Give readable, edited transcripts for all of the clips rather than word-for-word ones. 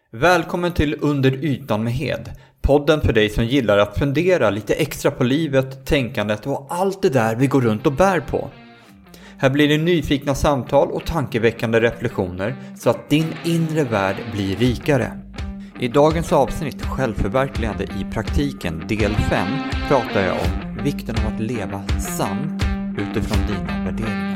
Välkommen till Under ytan med Hed. Podden för dig som gillar att fundera lite extra på livet, tänkandet och allt det där vi går runt och bär på. Här blir det nyfikna samtal och tankeväckande reflektioner så att din inre värld blir rikare. I dagens avsnitt Självförverkligande i praktiken del 5 pratar jag om vikten av att leva sant utifrån dina värderingar.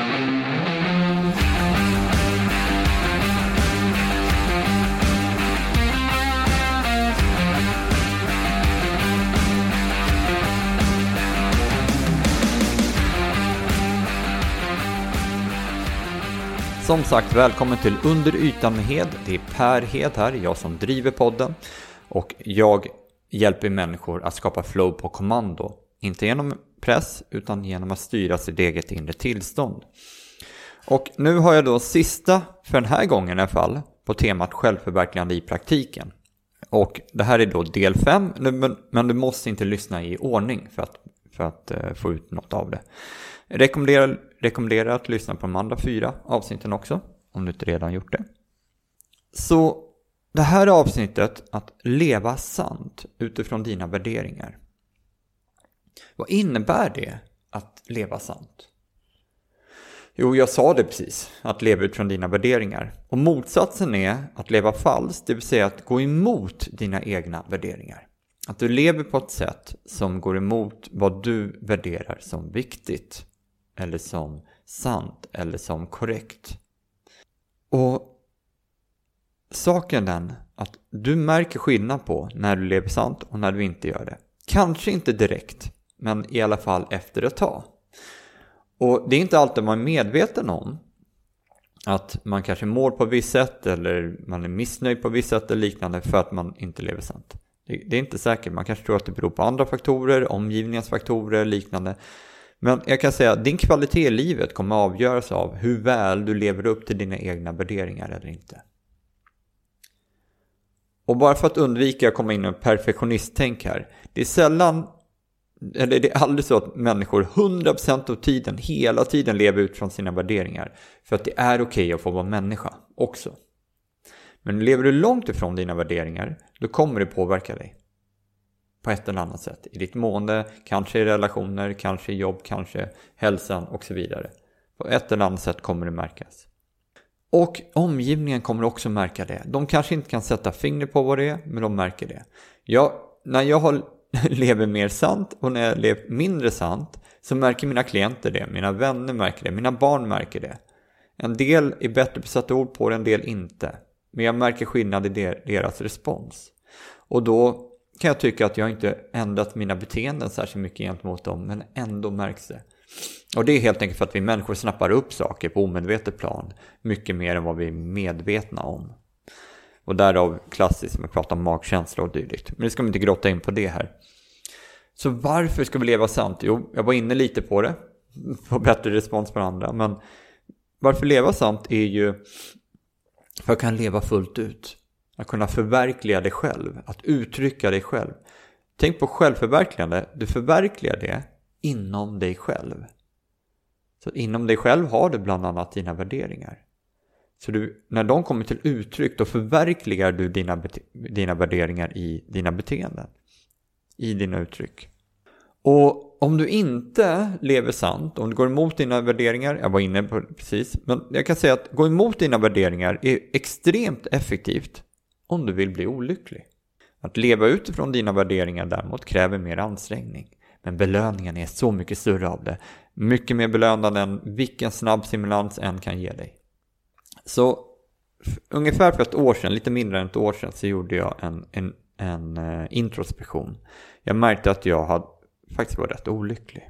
Som sagt, välkommen till Under ytan med Hed. Det är Per Hed här, jag som driver podden. Och jag hjälper människor att skapa flow på kommando. Inte genom press, utan genom att styra sitt eget inre tillstånd. Och nu har jag då sista, för den här gången i alla fall, på temat självförverkligande i praktiken. Och det här är då del 5, men du måste inte lyssna i ordning för att få ut något av det. Rekommenderar att lyssna på de andra 4 avsnitten också, om du inte redan gjort det. Så det här avsnittet, att leva sant utifrån dina värderingar. Vad innebär det att leva sant? Jo, jag sa det precis, att leva utifrån dina värderingar. Och motsatsen är att leva falskt, det vill säga att gå emot dina egna värderingar. Att du lever på ett sätt som går emot vad du värderar som viktigt. Eller som sant, eller som korrekt. Och saken är den att du märker skillnad på när du lever sant och när du inte gör det. Kanske inte direkt, men i alla fall efter ett tag. Och det är inte alltid man är medveten om att man kanske mår på ett visst sätt eller man är missnöjd på ett visst sätt eller liknande för att man inte lever sant. Det är inte säkert, man kanske tror att det beror på andra faktorer, omgivningens faktorer och liknande. Men jag kan säga att din kvalitet i livet kommer att avgöras av hur väl du lever upp till dina egna värderingar eller inte. Och bara för att undvika att komma in i en perfektionisttänk här. Det är sällan, eller det är aldrig så att människor 100% av tiden, hela tiden lever ut från sina värderingar. För att det är okej att få vara människa också. Men lever du långt ifrån dina värderingar, då kommer det påverka dig. På ett eller annat sätt. I ditt mående, kanske i relationer, kanske i jobb, kanske hälsan och så vidare. På ett eller annat sätt kommer det märkas. Och omgivningen kommer också märka det. De kanske inte kan sätta fingret på vad det är, men de märker det. När jag lever mer sant och när jag lever mindre sant så märker mina klienter det. Mina vänner märker det, mina barn märker det. En del är bättre på att sätta ord på det, en del inte. Men jag märker skillnad i deras respons. Och då kan jag tycka att jag inte ändrat mina beteenden särskilt mycket gentemot dem, men ändå märks det. Och det är helt enkelt för att vi människor snappar upp saker på omedvetet plan mycket mer än vad vi är medvetna om. Och därav klassiskt som jag pratar om magkänsla och dylikt. Men det ska vi inte grotta in på det här. Så varför ska vi leva sant? Jo, jag var inne lite på det. Få bättre respons på andra. Men varför leva sant är ju för att kan leva fullt ut. Att kunna förverkliga dig själv. Att uttrycka dig själv. Tänk på självförverkligande. Du förverkligar det inom dig själv. Så inom dig själv har du bland annat dina värderingar. Så när de kommer till uttryck, då förverkligar du dina värderingar i dina beteenden. I dina uttryck. Och om du inte lever sant, om du går emot dina värderingar, jag var inne på det precis, men jag kan säga att gå emot dina värderingar är extremt effektivt om du vill bli olycklig. Att leva utifrån dina värderingar däremot kräver mer ansträngning. Men belöningen är så mycket större av det. Mycket mer belönande än vilken snabb stimulans än kan ge dig. Så ungefär för ett år sedan, lite mindre än ett år sedan, så gjorde jag en introspektion. Jag märkte att jag faktiskt var rätt olycklig.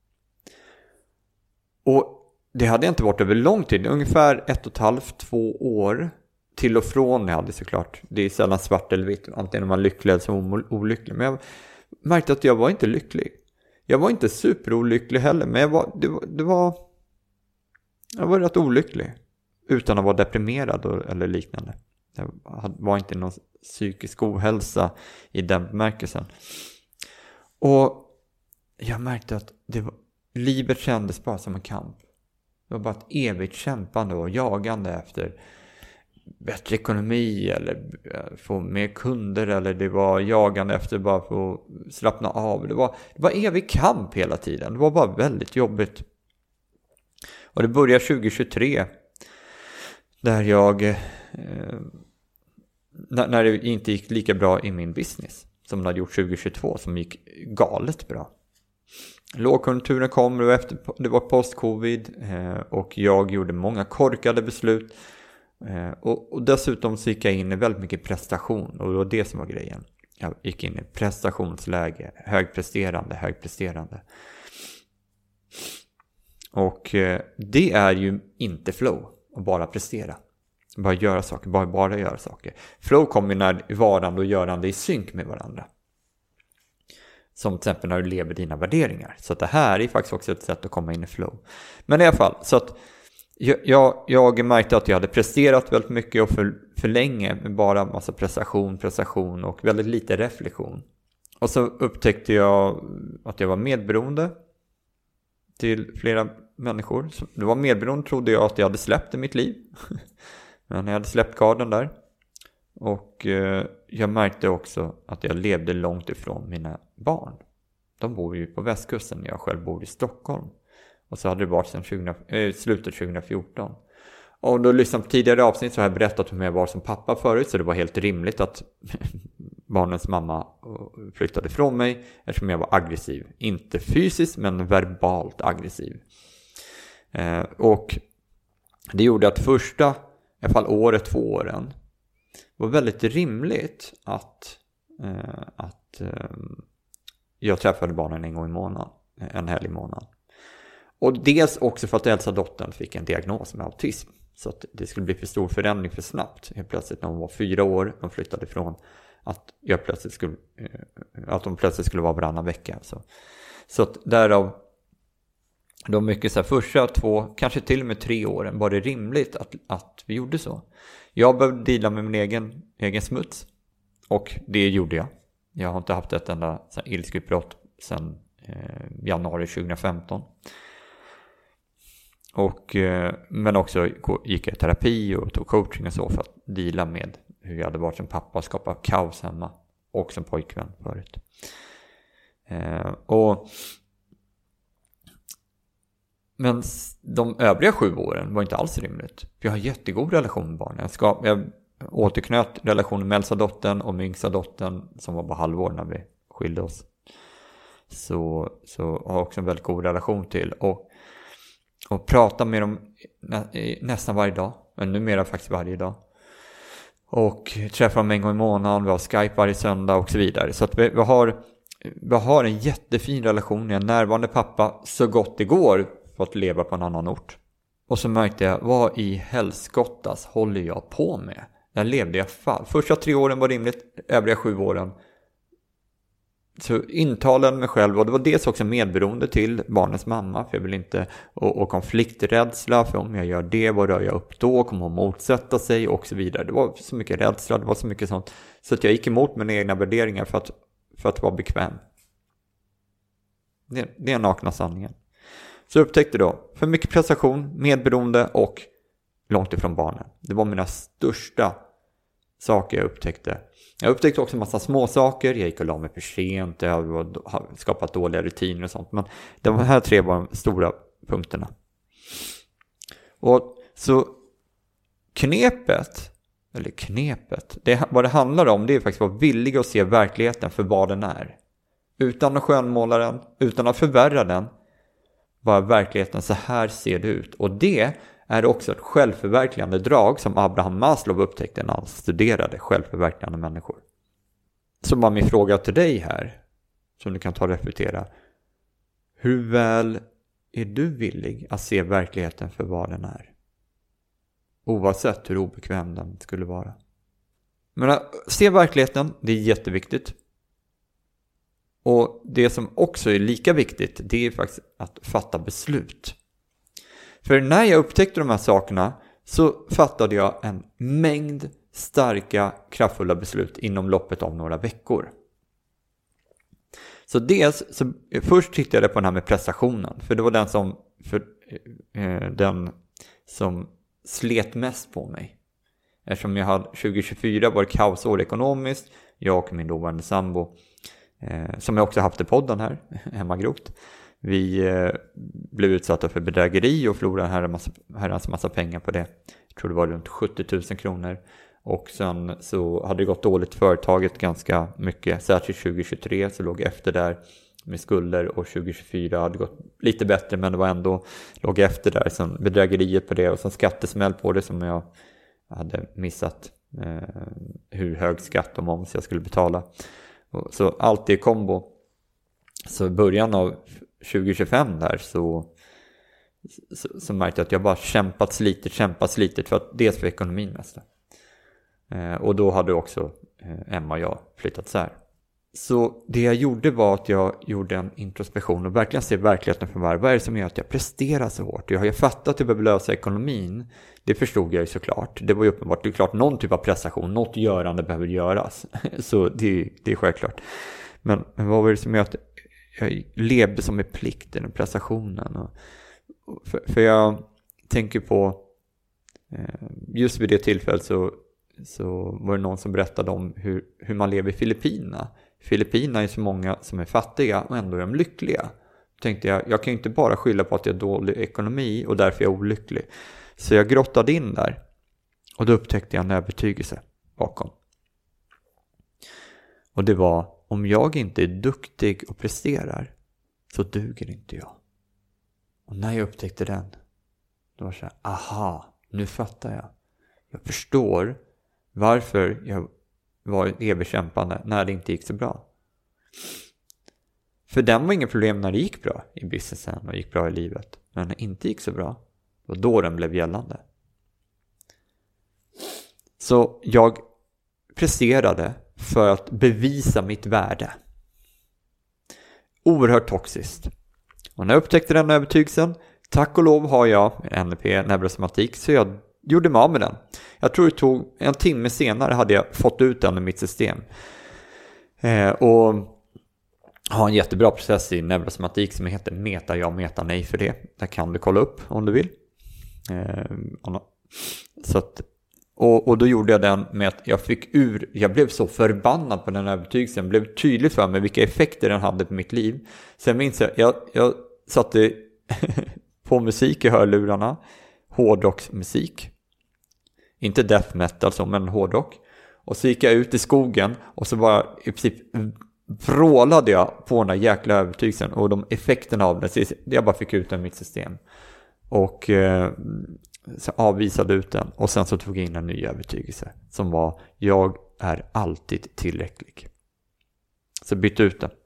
Och det hade jag inte varit över lång tid. Ungefär 1,5-2 år till och från. Jag hade såklart, det är sällan svart eller vitt. Antingen är man lycklig eller så olycklig. Men jag märkte att jag var inte lycklig. Jag var inte superolycklig heller. Men jag var rätt olycklig. Utan att vara deprimerad eller liknande. Jag var inte någon psykisk ohälsa i den bemärkelsen. Och jag märkte att livet kändes bara som en kamp. Det var bara ett evigt kämpande och jagande efter bättre ekonomi eller få mer kunder, eller det var jagande efter bara för att slappna av. Det var evig kamp hela tiden. Det var bara väldigt jobbigt. Och det började 2023 där jag när det inte gick lika bra i min business som det hade gjort 2022, som gick galet bra. Lågkonjunkturen kom och det var post-covid, och jag gjorde många korkade beslut, och dessutom så gick jag in i väldigt mycket prestation, och det var det som var grejen. Jag gick in i prestationsläge, högpresterande. Och det är ju inte flow att bara prestera. Bara göra saker, bara göra saker. Flow kommer när varande och görande är i synk med varandra. Som till exempel när du lever dina värderingar. Så att det här är faktiskt också ett sätt att komma in i flow. Men i alla fall, så att jag märkte att jag hade presterat väldigt mycket och för länge med bara massa prestation och väldigt lite reflektion. Och så upptäckte jag att jag var medberoende till flera människor. Så det var medberoende, trodde jag att jag hade släppt i mitt liv. Men jag hade släppt garden där. Och jag märkte också att jag levde långt ifrån mina barn. De bor ju på västkusten, jag själv bor i Stockholm. Och så hade det varit sedan slutet 2014. Och då lyssnade på tidigare avsnitt så har jag berättat om jag var som pappa förut. Så det var helt rimligt att barnens mamma flyttade ifrån mig eftersom jag var aggressiv. Inte fysiskt men verbalt aggressiv. Och det gjorde att första, i alla fall året, 2 åren, var väldigt rimligt att jag träffade barnen en gång i månaden, en helg i månaden. Och dels också för att äldsta dottern fick en diagnos med autism. Så att det skulle bli för stor förändring för snabbt. Helt plötsligt när hon var 4 år, de flyttade ifrån att de plötsligt skulle vara varannan vecka. Så att därav, de mycket så här, första 2, kanske till och med 3 åren var det rimligt att vi gjorde så. Jag behövde dela med min egen smuts. Och det gjorde jag. Jag har inte haft ett enda ilskutbrott sedan januari 2015. Men också gick jag i terapi och tog coaching och så för att dela med hur jag hade varit som pappa och skapa kaos hemma. Och som pojkvän förut. Men de övriga 7 åren var inte alls rimligt. För jag har jättegod relation med barnen. Jag återknöt relationen med äldsta dottern och med yngsta dottern som var bara halvår när vi skilde oss. Så har jag också en väldigt god relation till. Och prata med dem nästan varje dag. Men numera faktiskt varje dag. Och träffa dem en gång i månaden. Vi har Skype varje söndag och så vidare. Så att vi har en jättefin relation. Jag är en närvarande pappa så gott det går för att leva på en annan ort. Och så märkte jag, vad i helskottas håller jag på med? Där levde jag första 3 åren var rimligt, övriga 7 åren. Så intalade mig själv, och det var dels också medberoende till barnens mamma. För jag vill inte, och konflikträdsla, för om jag gör det, vad rör jag upp då? Kommer hon motsätta sig? Och så vidare. Det var så mycket rädsla, det var så mycket sånt. Så att jag gick emot mina egna värderingar för att vara bekväm. Det är nakna sanningen. Så jag upptäckte då, för mycket prestation, medberoende och långt ifrån barnen. Det var mina största saker jag upptäckte. Jag upptäckte också en massa små saker. Jag gick och la mig för sent. Jag har skapat dåliga rutiner och sånt. Men de här 3 var de stora punkterna. Och så knepet, vad det handlar om, det är faktiskt att vara villig att se verkligheten för vad den är. Utan att skönmåla den, utan att förvärra den. Bara verkligheten, så här ser det ut. Och det är också ett självförverkligande drag som Abraham Maslow upptäckte när han studerade självförverkligande människor. Så bara min fråga till dig här, som du kan ta och reflektera. Hur väl är du villig att se verkligheten för vad den är? Oavsett hur obekväm den skulle vara. Men att se verkligheten, det är jätteviktigt. Och det som också är lika viktigt, det är faktiskt att fatta beslut. För när jag upptäckte de här sakerna så fattade jag en mängd starka, kraftfulla beslut inom loppet av några veckor. Så först tittade jag på den här med prestationen. För det var den som slet mest på mig. Eftersom 2024 var kaosår ekonomiskt, jag och min dåvarande sambo, som jag också haft i podden här, Emma Groth, vi blev utsatta för bedrägeri och förlorade herrans massa pengar på det. Jag tror det var runt 70 000 kronor. Och sen så hade det gått dåligt företaget ganska mycket. Särskilt 2023 så låg jag efter där med skulder, och 2024 hade gått lite bättre, men det var ändå låg efter där. Sen bedrägeriet på det och sen skattesmäll på det som jag hade missat hur hög skatt och moms jag skulle betala. Så allt i kombo. Så i början av 2025 där så märkte jag att jag bara kämpat slitit för att dels för ekonomin mest. Och då hade också Emma och jag flyttat så här. Så det jag gjorde var att jag gjorde en introspektion och verkligen se verkligheten för vad är det som gör att jag presterar så hårt. Jag har ju fattat att jag behöver lösa ekonomin. Det förstod jag ju såklart. Det var ju uppenbart. Det är klart någon typ av prestation, något görande behöver göras. Så det är självklart. Men vad var det som gör att jag levde som med plikten och prestationen? För jag tänker på just vid det tillfället så var det någon som berättade om hur man lever i Filippinerna. Filippinerna är så många som är fattiga och ändå är de lyckliga. Då tänkte jag kan ju inte bara skylla på att jag har dålig ekonomi och därför är jag olycklig. Så jag grottade in där och då upptäckte jag en övertygelse bakom. Och det var, om jag inte är duktig och presterar så duger inte jag. Och när jag upptäckte den, då var det så här, aha, nu fattar jag. Jag förstår varför jag var överkämpande när det inte gick så bra. För den var inget problem när det gick bra i businessen och gick bra i livet. Men när det inte gick så bra, och då den blev gällande. Så jag presterade för att bevisa mitt värde. Oerhört toxiskt. Och när jag upptäckte den övertygelsen, tack och lov har jag NLP, neurosomatik, så jag gjorde mig av med den. Jag tror det tog en timme senare hade jag fått ut den i mitt system. Och har en jättebra process i neurosomatik som heter meta ja, meta nej för det. Där kan du kolla upp om du vill. Så att, och då gjorde jag den med att jag blev så förbannad på den övertygelsen. Det blev tydligt för mig vilka effekter den hade på mitt liv. Sen minns jag satte på musik i hörlurarna. Hårdrocksmusik. Inte death metal som, men hårdrock. Och så gick jag ut i skogen och så bara i princip vrålade jag på den här jäkla övertygelsen och de effekterna av det. Jag bara fick ut den i mitt system. Och så avvisade ut den. Och sen så tog jag in en ny övertygelse som var, jag är alltid tillräcklig. Så bytte ut den.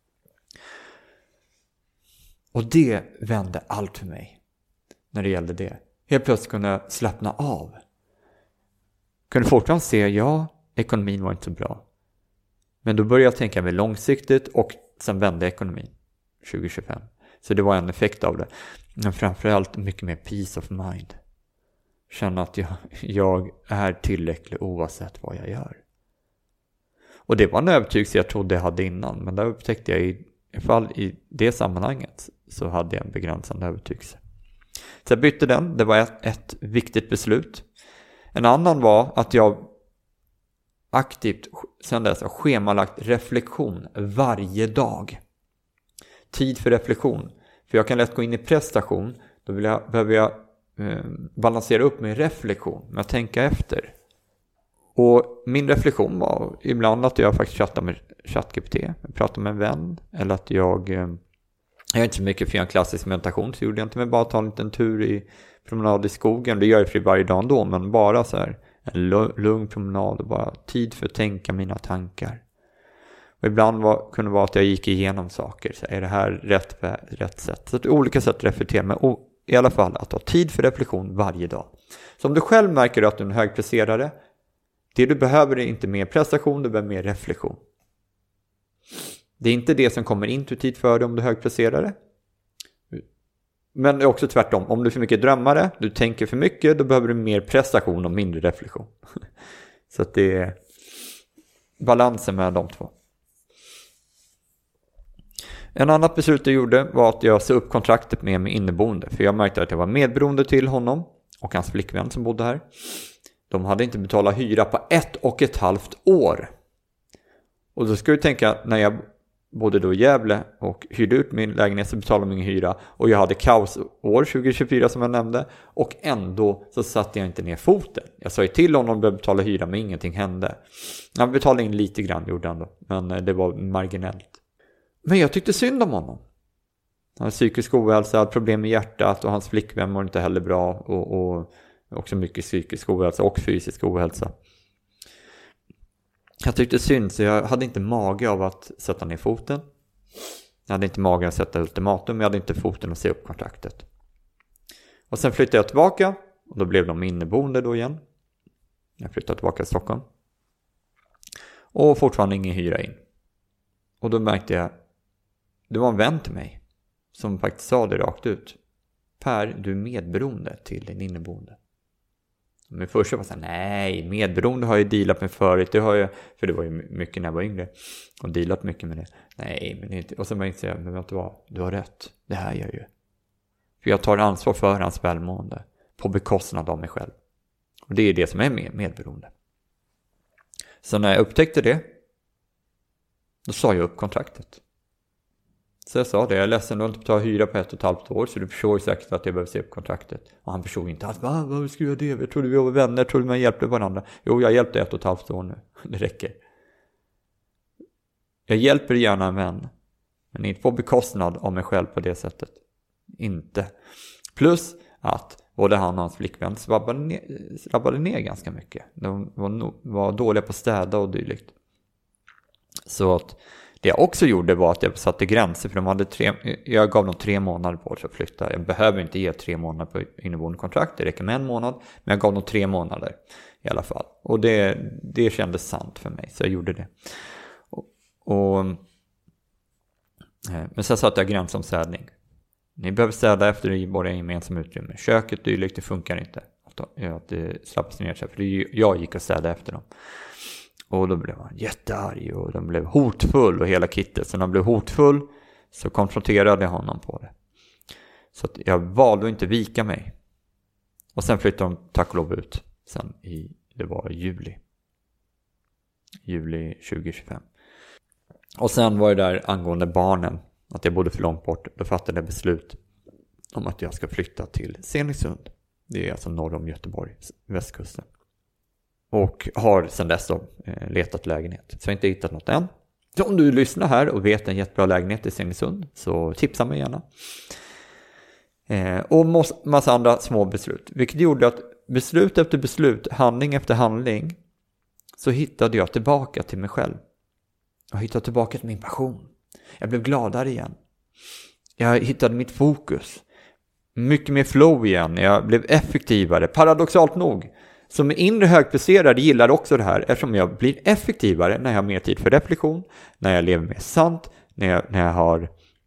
Och det vände allt för mig. När det gällde det. Helt plötsligt kunde jag slappna av. Kunde fortfarande se, ja, ekonomin var inte så bra. Men då började jag tänka mig långsiktigt och sen vände ekonomin 2025. Så det var en effekt av det. Men framförallt mycket mer peace of mind. Känna att jag är tillräcklig oavsett vad jag gör. Och det var en övertygelse jag trodde jag hade innan. Men där upptäckte jag i fall i det sammanhanget så hade jag en begränsande övertygelse. Så jag bytte den. Det var ett viktigt beslut. En annan var att jag aktivt sedan dess har schemalagt reflektion varje dag. Tid för reflektion. För jag kan lätt gå in i prestation. Då behöver jag balansera upp med reflektion. Med att tänka efter. Och min reflektion var ibland att jag faktiskt chattar med ChatGPT. Jag pratar med en vän. Eller att jag är inte så mycket för en klassisk meditation. Så gjorde jag inte, men bara ta en liten tur i promenad i skogen. Det gör jag för varje dag ändå. Men bara så här en lugn promenad och bara tid för att tänka mina tankar. Och ibland kunde det vara att jag gick igenom saker. Så är det här rätt sätt? Så att olika sätt att reflektera. Men i alla fall att ha tid för reflektion varje dag. Så om du själv märker att du är en högpresterare. Det du behöver är inte mer prestation, du behöver mer reflektion. Det är inte det som kommer intuitivt för dig om du är högpresterare. Men det är också tvärtom. Om du är för mycket drömmare, du tänker för mycket, då behöver du mer prestation och mindre reflektion. Så att det är balansen mellan de två. En annat beslut jag gjorde var att jag sa upp kontraktet med min inneboende. För jag märkte att jag var medberoende till honom och hans flickvän som bodde här. De hade inte betalat hyra på 1,5 år. Och då ska du tänka, när jag bodde då i Gävle och hyrde ut min lägenhet så betalade de ingen hyra. Och jag hade kaosår 2024 som jag nämnde. Och ändå så satte jag inte ner foten. Jag sa ju till honom att betala hyra men ingenting hände. Han betalade in lite grann gjorde han då. Men det var marginellt. Men jag tyckte synd om honom. Han hade psykisk ohälsa, hade problem med hjärtat och hans flickvän var inte heller bra. Och också mycket psykisk ohälsa och fysisk ohälsa. Jag tyckte synd så jag hade inte mage av att sätta ner foten. Jag hade inte mage att sätta ultimatum. Jag hade inte foten att se upp kontraktet. Och sen flyttade jag tillbaka. Och då blev de inneboende då igen. Jag flyttade tillbaka till Stockholm. Och fortfarande ingen hyra in. Och då märkte jag. Det var en vän till mig. Som faktiskt sa det rakt ut. Per, du är medberoende till din inneboende. Men först var jag så här, nej, medberoende har jag dealat med förut. Det har jag, för det var ju mycket när jag var yngre. Och dealat mycket med det. Nej, men inte. Och sen var jag inte men vet du vad? Du har rätt. Det här gör jag ju. För jag tar ansvar för hans välmående. På bekostnad av mig själv. Och det är det som är medberoende. Så när jag upptäckte det. Då sa jag upp kontraktet. Så jag sa det, jag är ledsen, du har inte betalat hyra på 1,5 år. Så du förstår säkert att jag behöver se upp kontraktet. Och han förstod inte alls, vad skulle jag det? Jag trodde vi var vänner, jag trodde man hjälpte varandra. Jo, jag hjälpte 1,5 år nu, det räcker. Jag hjälper gärna en vän. Men inte på bekostnad av mig själv på det sättet. Inte. Plus att både han och hans flickvän slabbade ner ganska mycket. De var dåliga på att städa och dylikt. Så att det jag också gjorde var att jag satte gränser för jag gav dem 3 månader på sig att flytta. Jag behöver inte ge 3 månader på inneboende kontrakt, det räcker med 1 månad. Men jag gav dem 3 månader i alla fall. Och det kändes sant för mig, så jag gjorde det. Men sen satte jag gräns om städning. Ni behöver städa efter i våra gemensamma utrymme. Köket dylikt, det funkar inte. Att det slappas ner sig, för jag gick och städade efter dem. Och då blev han jättearg och de blev hotfull och hela kittet. Så när han blev hotfull så konfronterade jag honom på det. Så att jag valde att inte vika mig. Och sen flyttade de tack och lov ut. Det var juli 2025. Och sen var det där angående barnen. Att jag bodde för långt bort. Då fattade jag beslut om att jag ska flytta till Stenungsund. Det är alltså norr om Göteborg, västkusten. Och har sedan dess då letat lägenhet. Så jag har inte hittat något än. Så om du lyssnar här och vet en jättebra lägenhet i Stenungsund så tipsa mig gärna. Och massa andra små beslut. Vilket gjorde att beslut efter beslut, handling efter handling så hittade jag tillbaka till mig själv. Jag hittade tillbaka till min passion. Jag blev gladare igen. Jag hittade mitt fokus. Mycket mer flow igen. Jag blev effektivare. Paradoxalt nog. Som inre högpresterare gillar också det här eftersom jag blir effektivare när jag har mer tid för reflektion, när jag lever mer sant, när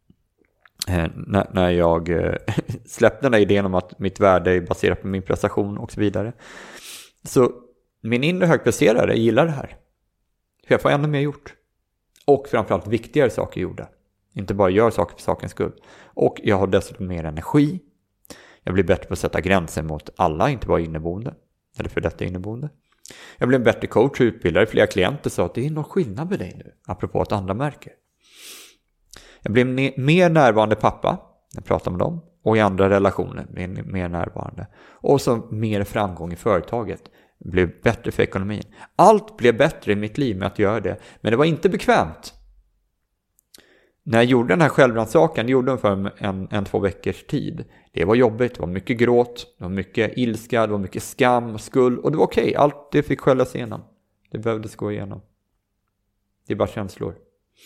jag släppte den där idén om att mitt värde är baserat på min prestation och så vidare. Så min inre högpresterare gillar det här. För jag får ännu mer gjort. Och framförallt viktigare saker gjorda. Inte bara gör saker för sakens skull. Och jag har dessutom mer energi. Jag blir bättre på att sätta gränser mot alla, inte bara inneboende. Eller för detta inneboende. Jag blev en bättre coach och utbildare. Flera klienter sa att det är någon skillnad med dig nu. Apropå att andra märker. Jag blev mer närvarande pappa. Jag pratar med dem. Och i andra relationer. Mer närvarande. Och så mer framgång i företaget. Blev bättre för ekonomin. Allt blev bättre i mitt liv med att göra det. Men det var inte bekvämt. När jag gjorde den här självrannsakan, gjorde den för 1-2 veckors tid. Det var jobbigt, det var mycket gråt, det var mycket ilska, det var mycket skam och skuld. Och det var okej, allt det fick sköljas igenom. Det behövdes gå igenom. Det är bara känslor.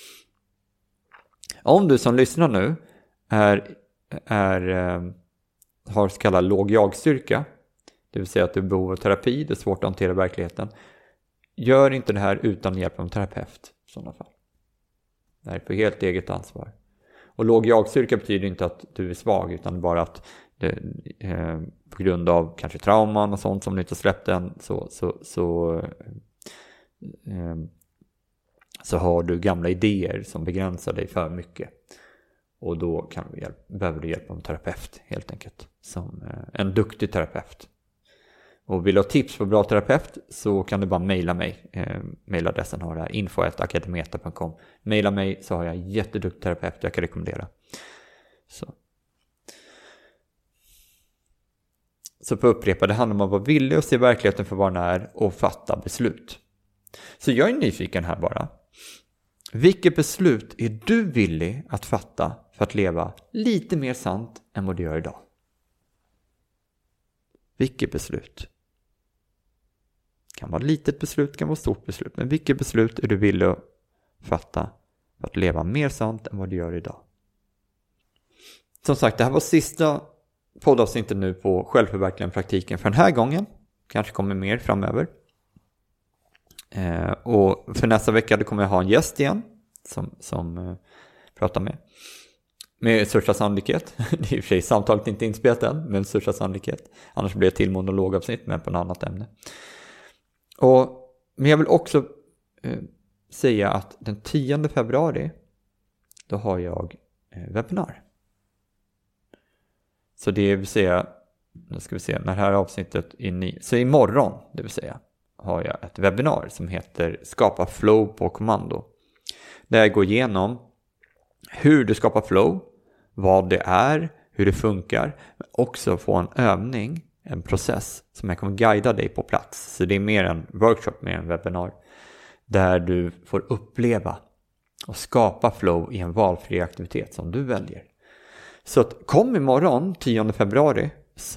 Om du som lyssnar nu har så kallad låg jagstyrka, det vill säga att du behöver terapi, det är svårt att hantera verkligheten. Gör inte det här utan hjälp av en terapeut i sådana fall. Det här är på helt eget ansvar. Och låg jagstyrka betyder inte att du är svag, utan bara att på grund av kanske trauman och sånt som du inte släppt än så har du gamla idéer som begränsar dig för mycket. Och då behöver du hjälp av en terapeut helt enkelt. Som en duktig terapeut. Och vill du ha tips på bra terapeut så kan du bara mejla mig. Mejladressen har jag, info@akademeta.com. Mejla mig så har jag en jätteduktig terapeut jag kan rekommendera. Så för att upprepa, det handlar om att vara villig och se verkligheten för vad den är och fatta beslut. Så jag är nyfiken här bara. Vilket beslut är du villig att fatta för att leva lite mer sant än vad du gör idag? Vilket beslut? Det kan vara ett litet beslut, kan vara ett stort beslut. Men vilket beslut är du villig att fatta för att leva mer sant än vad du gör idag? Som sagt, det här var sista poddavsnittet nu på självförverkligande praktiken för den här gången. Kanske kommer mer framöver. Och för nästa vecka kommer jag ha en gäst igen som pratar med största sannolikhet. Det är i och för sig samtalet inte inspelat än, men största sannolikhet. Annars blir det till monologavsnitt men på ett annat ämne. Men jag vill också säga att den 10 februari då har jag webbinar. Så det vill säga, nu ska vi se, när det här avsnittet är så imorgon, det vill säga, har jag ett webbinar som heter Skapa flow på kommando. Där jag går igenom hur du skapar flow, vad det är, hur det funkar, men också få en övning, en process som jag kommer guida dig på plats. Så det är mer en workshop, mer en webbinar, där du får uppleva och skapa flow i en valfri aktivitet som du väljer. Så kom imorgon 10 februari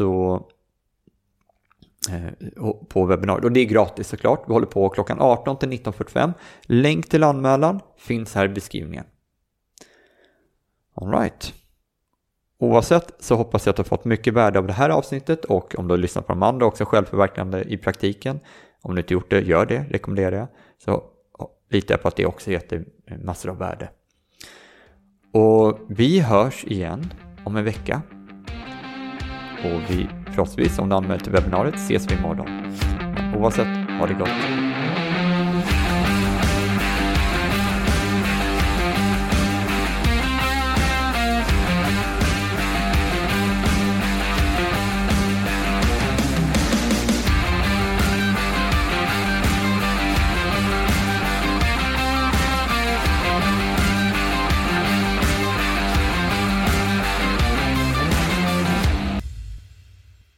på webbinariet. Och det är gratis såklart. Vi håller på klockan 18 till 19:45. Länk till anmälan finns här i beskrivningen. All right. Oavsett så hoppas jag att du har fått mycket värde av det här avsnittet. Och om du har lyssnat på de andra också självförverkligande i praktiken. Om du inte gjort det, gör det. Rekommenderar jag. Så litar jag på att det också ger massor av värde. Och vi hörs igen om en vecka. Och vi förhoppningsvis, om du anmäler till webbinariet, ses vi imorgon. Men oavsett, ha det gott.